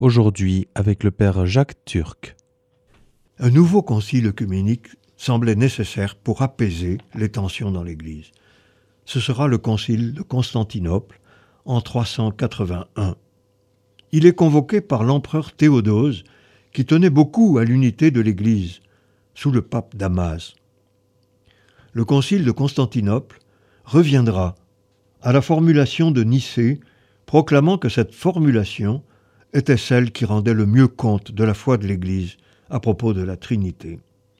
Aujourd'hui avec le père Jacques Turc. Un nouveau concile œcuménique semblait nécessaire pour apaiser les tensions dans l'Église. Ce sera le concile de Constantinople en 381. Il est convoqué par l'empereur Théodose, qui tenait beaucoup à l'unité de l'Église, sous le pape Damas. Le concile de Constantinople reviendra à la formulation de Nicée, proclamant que cette formulation était celle qui rendait le mieux compte de la foi de l'Église à propos de la Trinité.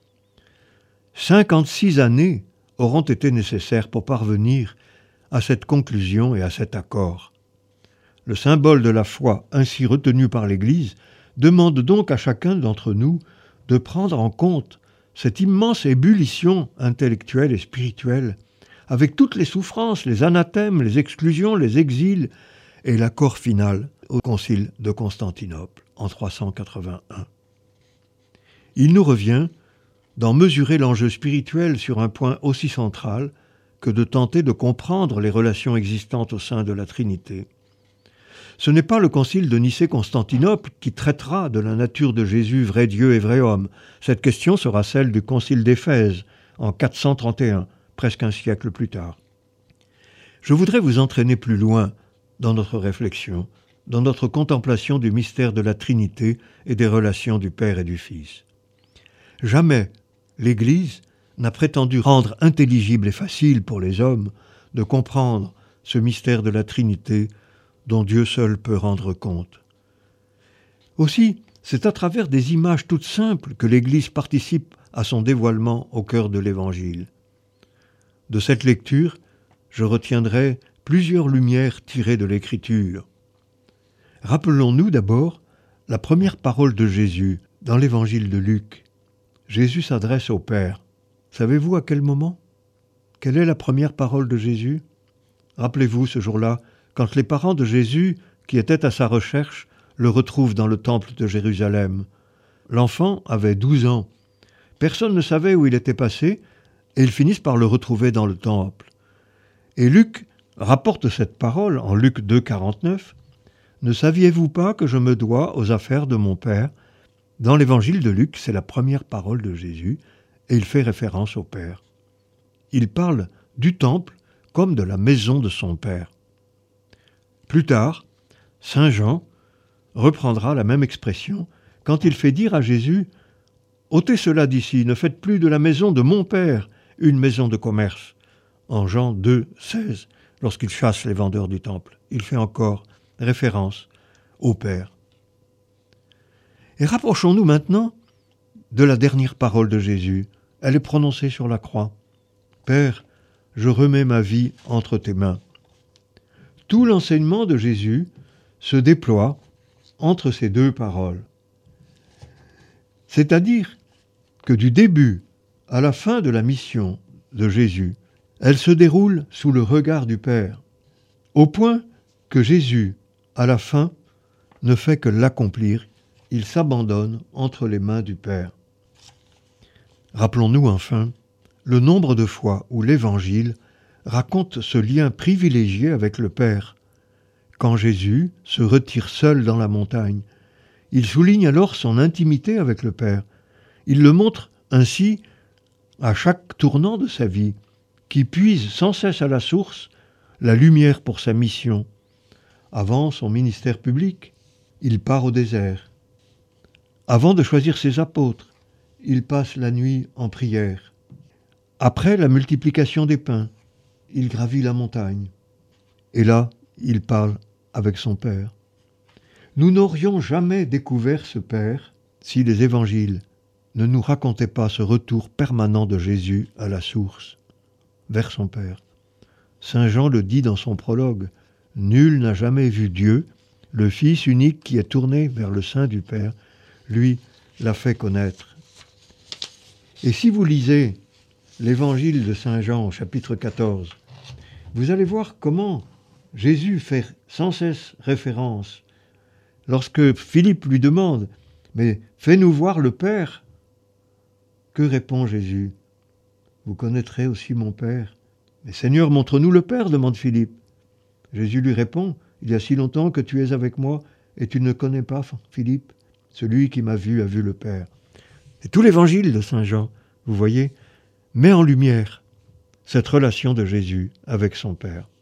56 années auront été nécessaires pour parvenir à cette conclusion et à cet accord. Le symbole de la foi ainsi retenu par l'Église demande donc à chacun d'entre nous de prendre en compte cette immense ébullition intellectuelle et spirituelle, avec toutes les souffrances, les anathèmes, les exclusions, les exils et l'accord final au concile de Constantinople en 381. Il nous revient d'en mesurer l'enjeu spirituel sur un point aussi central que de tenter de comprendre les relations existantes au sein de la Trinité. Ce n'est pas le concile de Nicée-Constantinople qui traitera de la nature de Jésus, vrai Dieu et vrai homme. Cette question sera celle du concile d'Éphèse en 431, presque un siècle plus tard. Je voudrais vous entraîner plus loin dans notre réflexion, dans notre contemplation du mystère de la Trinité et des relations du Père et du Fils. Jamais l'Église n'a prétendu rendre intelligible et facile pour les hommes de comprendre ce mystère de la Trinité dont Dieu seul peut rendre compte. Aussi, c'est à travers des images toutes simples que l'Église participe à son dévoilement au cœur de l'Évangile. De cette lecture, je retiendrai plusieurs lumières tirées de l'Écriture. Rappelons-nous d'abord la première parole de Jésus dans l'Évangile de Luc. Jésus s'adresse au Père. Savez-vous à quel moment? Quelle est la première parole de Jésus? Rappelez-vous ce jour-là, quand les parents de Jésus, qui étaient à sa recherche, le retrouvent dans le temple de Jérusalem. L'enfant avait 12 ans. Personne ne savait où il était passé, et ils finissent par le retrouver dans le temple. Et Luc rapporte cette parole en Luc 2, 49. « Ne saviez-vous pas que je me dois aux affaires de mon Père ?» Dans l'évangile de Luc, c'est la première parole de Jésus, et il fait référence au Père. Il parle du temple comme de la maison de son Père. Plus tard, saint Jean reprendra la même expression quand il fait dire à Jésus « Ôtez cela d'ici, ne faites plus de la maison de mon Père une maison de commerce » en Jean 2, 16, lorsqu'il chasse les vendeurs du temple. Il fait encore référence au Père. Et rapprochons-nous maintenant de la dernière parole de Jésus. Elle est prononcée sur la croix. « Père, je remets ma vie entre tes mains. » Tout l'enseignement de Jésus se déploie entre ces deux paroles. C'est-à-dire que du début à la fin de la mission de Jésus, elle se déroule sous le regard du Père, au point que Jésus, à la fin, ne fait que l'accomplir, il s'abandonne entre les mains du Père. Rappelons-nous enfin le nombre de fois où l'Évangile raconte ce lien privilégié avec le Père. Quand Jésus se retire seul dans la montagne, il souligne alors son intimité avec le Père. Il le montre ainsi à chaque tournant de sa vie, qui puise sans cesse à la source la lumière pour sa mission. Avant son ministère public, il part au désert. Avant de choisir ses apôtres, il passe la nuit en prière. Après la multiplication des pains, il gravit la montagne. Et là, il parle avec son Père. Nous n'aurions jamais découvert ce Père si les évangiles ne nous racontaient pas ce retour permanent de Jésus à la source, vers son Père. Saint Jean le dit dans son prologue, « Nul n'a jamais vu Dieu, le Fils unique qui est tourné vers le sein du Père, lui l'a fait connaître. » Et si vous lisez l'évangile de Saint Jean au chapitre 14, vous allez voir comment Jésus fait sans cesse référence. Lorsque Philippe lui demande « Mais fais-nous voir le Père », que répond Jésus? « Vous connaîtrez aussi mon Père. »« Mais Seigneur, montre-nous le Père » demande Philippe. Jésus lui répond « Il y a si longtemps que tu es avec moi, Et tu ne connais pas, Philippe? Celui qui m'a vu a vu le Père. Et tout l'évangile de Saint Jean, vous voyez, met en lumière cette relation de Jésus avec son Père.